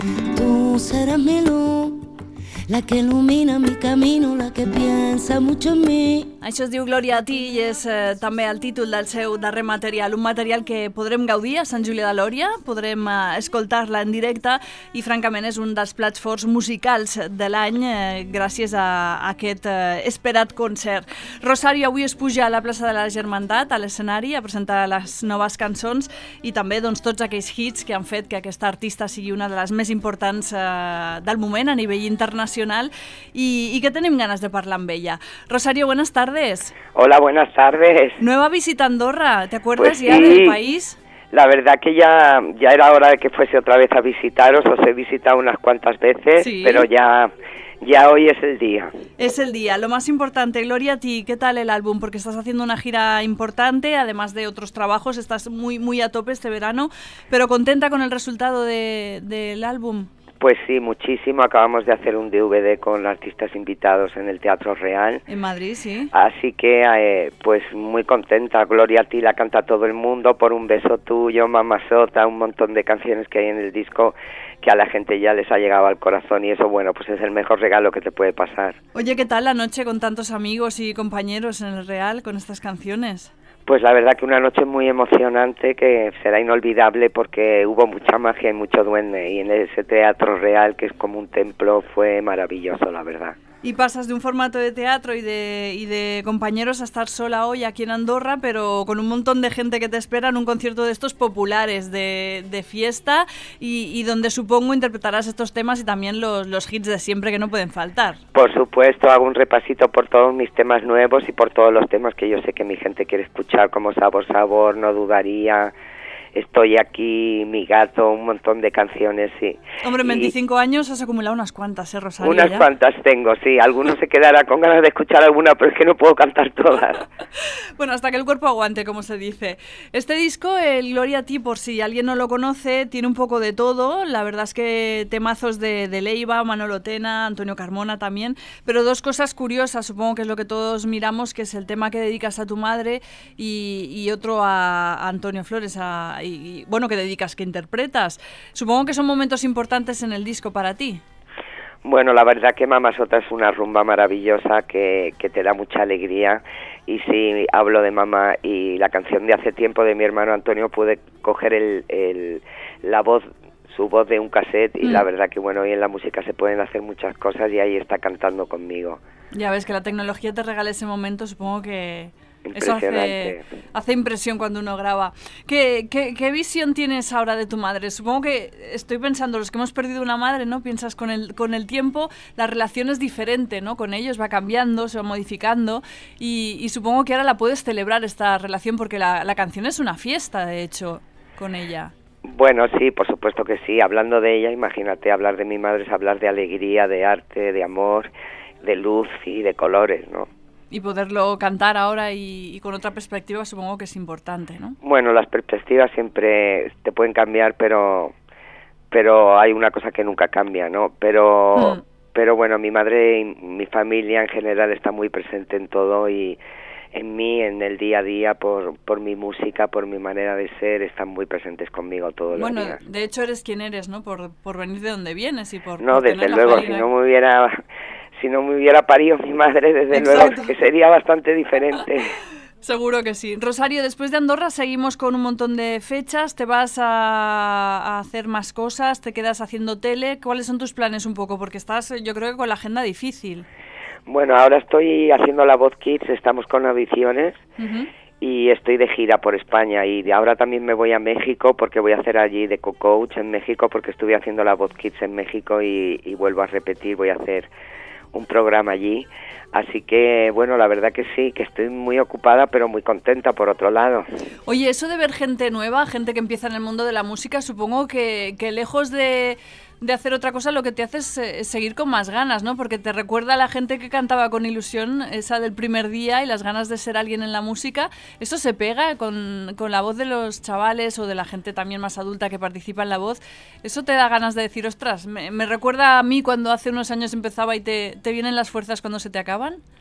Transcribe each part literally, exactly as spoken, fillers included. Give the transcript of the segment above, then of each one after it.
Tú serás mi luz, la que ilumina mi camino, la que piensa mucho en mí. Això es diu Glòria a ti i és eh, també el títol del seu darrer material, un material que podrem gaudir a Sant Julià de Lòria, podrem eh, escoltar-la en directe i francament és un dels plats forts musicals de l'any eh, gràcies a, a aquest eh, esperat concert. Rosario avui es puja a la plaça de la Germandat, a l'escenari, a presentar les noves cançons i també doncs, tots aquells hits que han fet que aquesta artista sigui una de les més importants eh, del moment a nivell internacional i, i que tenim ganes de parlar amb ella. Rosario, buenas tardes. Hola, buenas tardes. Nueva visita a Andorra, ¿te acuerdas pues ya sí, del país? La verdad que ya, ya era hora de que fuese otra vez a visitaros, os he visitado unas cuantas veces, sí. pero ya, ya hoy es el día. Es el día, lo más importante. Gloria a ti, ¿qué tal el álbum? Porque estás haciendo una gira importante, además de otros trabajos, estás muy, muy a tope este verano, pero ¿contenta con el resultado de, del álbum? Pues sí, muchísimo. Acabamos de hacer un D V D con artistas invitados en el Teatro Real. En Madrid, sí. Así que, eh, pues muy contenta. Gloria a ti la canta todo el mundo, Por un beso tuyo, Mamá Sota, un montón de canciones que hay en el disco que a la gente ya les ha llegado al corazón y eso, bueno, pues es el mejor regalo que te puede pasar. Oye, ¿qué tal la noche con tantos amigos y compañeros en el Real con estas canciones? Pues la verdad que una noche muy emocionante que será inolvidable porque hubo mucha magia y mucho duende y en ese Teatro Real, que es como un templo, fue maravilloso, la verdad. Y pasas de un formato de teatro y de, y de compañeros a estar sola hoy aquí en Andorra, pero con un montón de gente que te espera en un concierto de estos populares, de, de fiesta, y, y donde supongo interpretarás estos temas y también los, los hits de siempre que no pueden faltar. Por supuesto, hago un repasito por todos mis temas nuevos y por todos los temas que yo sé que mi gente quiere escuchar, como Sabor, Sabor, No dudaría, Estoy aquí, Mi gato, un montón de canciones, sí. Hombre, en veinticinco y años has acumulado unas cuantas, ¿eh, Rosario? Unas ya? cuantas tengo, sí. Alguno se quedará con ganas de escuchar alguna, pero es que no puedo cantar todas. Bueno, hasta que el cuerpo aguante, como se dice. Este disco, el Gloria a ti, por si alguien no lo conoce, tiene un poco de todo. La verdad es que temazos de, de Leiva, Manolo Tena, Antonio Carmona también. Pero dos cosas curiosas, supongo que es lo que todos miramos, que es el tema que dedicas a tu madre y, y otro a, a Antonio Flores, a... Y, bueno, que dedicas, que interpretas. Supongo que son momentos importantes en el disco para ti. Bueno, la verdad que Mamá Sota es una rumba maravillosa que, que te da mucha alegría y sí, hablo de mamá y la canción de Hace tiempo de mi hermano Antonio pude coger el, el, la voz, su voz de un cassette y mm. la verdad que bueno, hoy en la música se pueden hacer muchas cosas y ahí está cantando conmigo. Ya ves que la tecnología te regala ese momento, supongo que... Eso hace, hace impresión cuando uno graba. ¿Qué, qué, ¿Qué visión tienes ahora de tu madre? Supongo que estoy pensando, los que hemos perdido una madre, ¿no? Piensas con el, con el tiempo, la relación es diferente, ¿no? Con ellos va cambiando, se va modificando y, y supongo que ahora la puedes celebrar esta relación porque la, la canción es una fiesta, de hecho, con ella. Bueno, sí, por supuesto que sí. Hablando de ella, imagínate, hablar de mi madre es hablar de alegría, de arte, de amor, de luz y de colores, ¿no? Y poderlo cantar ahora y, y con otra perspectiva supongo que es importante, ¿no? Bueno, las perspectivas siempre te pueden cambiar, pero pero hay una cosa que nunca cambia, ¿no? Pero mm. pero bueno, mi madre y mi familia en general está muy presente en todo y en mí, en el día a día, por por mi música, por mi manera de ser, están muy presentes conmigo todos bueno, los días. Bueno, de hecho eres quien eres, ¿no? Por por venir de donde vienes y por... No, por desde tener luego, la si no me hubiera... Si no me hubiera parido mi madre, desde Exacto. luego, que sería bastante diferente. Seguro que sí. Rosario, después de Andorra seguimos con un montón de fechas, te vas a, a hacer más cosas, te quedas haciendo tele. ¿Cuáles son tus planes un poco? Porque estás, yo creo que con la agenda difícil. Bueno, ahora estoy haciendo La Voz Kids, estamos con audiciones uh-huh. y estoy de gira por España y de ahora también me voy a México porque voy a hacer allí de co-coach en México porque estuve haciendo La Voz Kids en México y, y vuelvo a repetir, voy a hacer un programa allí, así que bueno, la verdad que sí, que estoy muy ocupada pero muy contenta por otro lado. Oye, eso de ver gente nueva, gente que empieza en el mundo de la música, supongo que, que lejos de, de hacer otra cosa lo que te hace es, es seguir con más ganas, ¿no? Porque te recuerda a la gente que cantaba con ilusión, esa del primer día y las ganas de ser alguien en la música. ¿Eso se pega con, con la voz de los chavales o de la gente también más adulta que participa en La Voz? ¿Eso te da ganas de decir, ostras, me, me recuerda a mí cuando hace unos años empezaba y te, te vienen las fuerzas cuando se te acaban?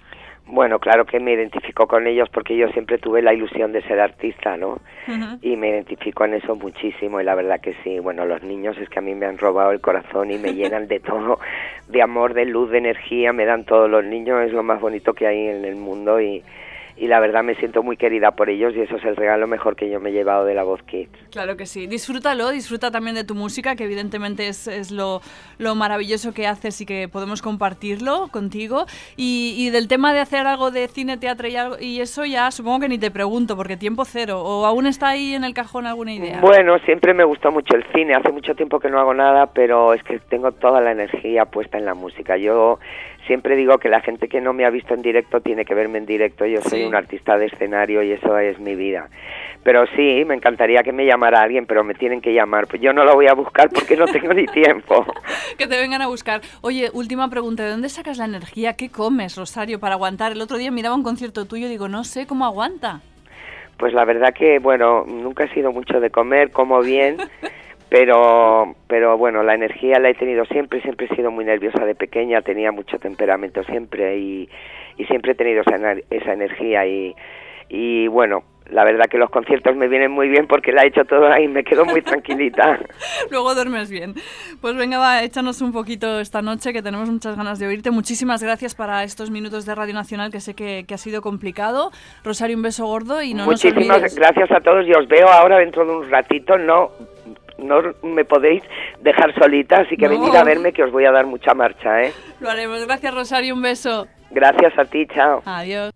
Bueno, claro que me identifico con ellos porque yo siempre tuve la ilusión de ser artista, ¿no? Uh-huh. Y me identifico en eso muchísimo y la verdad que sí. Bueno, los niños es que a mí me han robado el corazón y me llenan de todo, de amor, de luz, de energía, me dan todos los niños, es lo más bonito que hay en el mundo y... y la verdad me siento muy querida por ellos y eso es el regalo mejor que yo me he llevado de La Voz Kids. Claro que sí, disfrútalo, disfruta también de tu música, que evidentemente es, es lo, lo maravilloso que haces y que podemos compartirlo contigo, y, y del tema de hacer algo de cine, teatro y, algo, y eso ya supongo que ni te pregunto, porque tiempo cero, o aún está ahí en el cajón alguna idea. Bueno, siempre me gustó mucho el cine, hace mucho tiempo que no hago nada, pero es que tengo toda la energía puesta en la música. Yo siempre digo que la gente que no me ha visto en directo tiene que verme en directo, yo soy Sí. un artista de escenario y eso es mi vida. Pero sí, me encantaría que me llamara alguien, pero me tienen que llamar. Pues yo no lo voy a buscar porque no tengo ni tiempo. Que te vengan a buscar. Oye, última pregunta, ¿de dónde sacas la energía? ¿Qué comes, Rosario, para aguantar? El otro día miraba un concierto tuyo y digo, no sé cómo aguanta. Pues la verdad que, bueno, nunca he sido mucho de comer, como bien, pero pero bueno, la energía la he tenido siempre, siempre he sido muy nerviosa de pequeña, tenía mucho temperamento siempre y, y siempre he tenido esa, esa energía y, y bueno, la verdad que los conciertos me vienen muy bien porque la he hecho todo ahí, me quedo muy tranquilita. Luego duermes bien. Pues venga, va, échanos un poquito esta noche, que tenemos muchas ganas de oírte. Muchísimas gracias para estos minutos de Radio Nacional, que sé que, que ha sido complicado. Rosario, un beso gordo y no Muchísimas nos olvides. gracias a todos y os veo ahora dentro de un ratito, no... No me podéis dejar solita, así que No. venid a verme que os voy a dar mucha marcha, ¿eh? Lo haremos. Gracias, Rosario, un beso. Gracias a ti, chao. Adiós.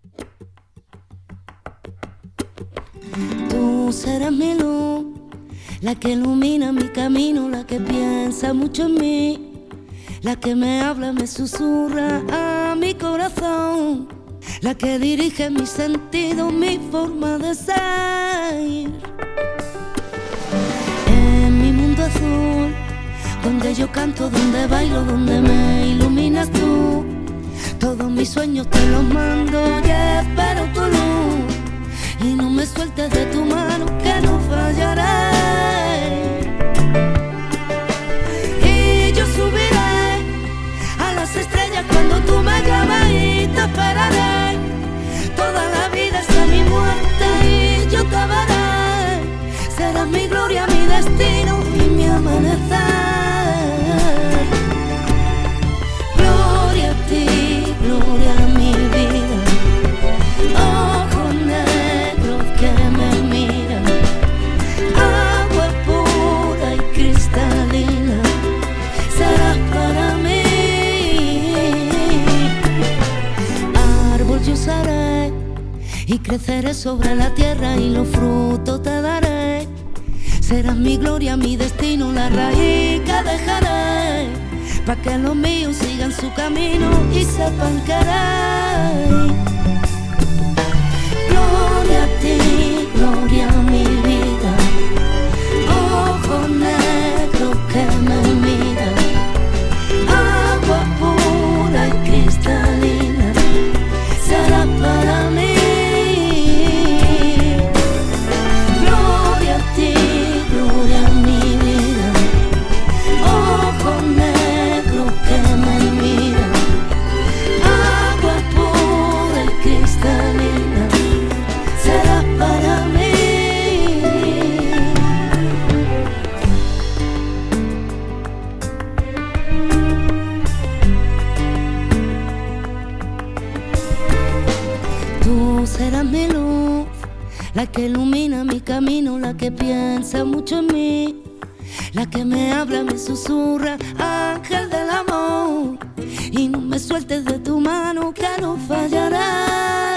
Tú serás mi luz, la que ilumina mi camino, la que piensa mucho en mí, la que me habla, me susurra a mi corazón, la que dirige mi sentido, mi forma de ser. En mi mundo azul, donde yo canto, donde bailo, donde me iluminas tú, todos mis sueños te los mando y espero tu luz. Y no me sueltes de tu mano, que no fallaré. Y yo subiré a las estrellas cuando tú me llames y te esperaré. Toda la vida hasta mi muerte y yo te veré. Serás mi gloria, mi destino y mi amanecer. Gloria a ti, gloria a mi vida. Ojos negros que me miran, agua pura y cristalina, serás para mí. Árbol yo seré y creceré sobre la tierra y los frutos te daré. Serás mi gloria, mi destino, la raíz que dejaré, pa' que los míos sigan su camino y sepan querer. Gloria a ti, gloria a mi vida. Ojos negros que me miran, agua pura y cristalina, será para mí. Gloria a ti, gloria a mi vida. Ojos negros que me miran, agua pura y cristalina, será para mí. Tú serás mi luz, la que ilumina mi camino, la que piensa mucho en mí, la que me habla, me susurra, ángel del amor. Y no me sueltes de tu mano, que no fallará.